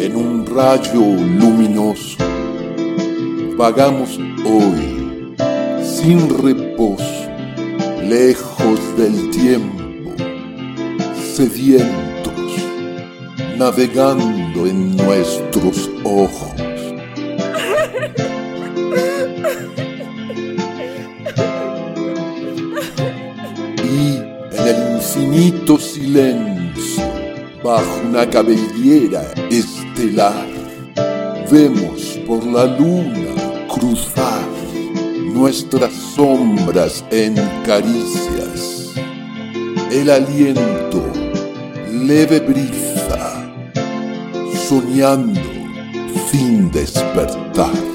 en un rayo luminoso. Vagamos hoy, sin reposo, lejos del tiempo, sedientos, navegando en nuestros ojos. Y en el infinito silencio, bajo una cabellera estelar, vemos por la luna cruzar nuestras sombras en caricias. El aliento leve brisa, soñando sin despertar.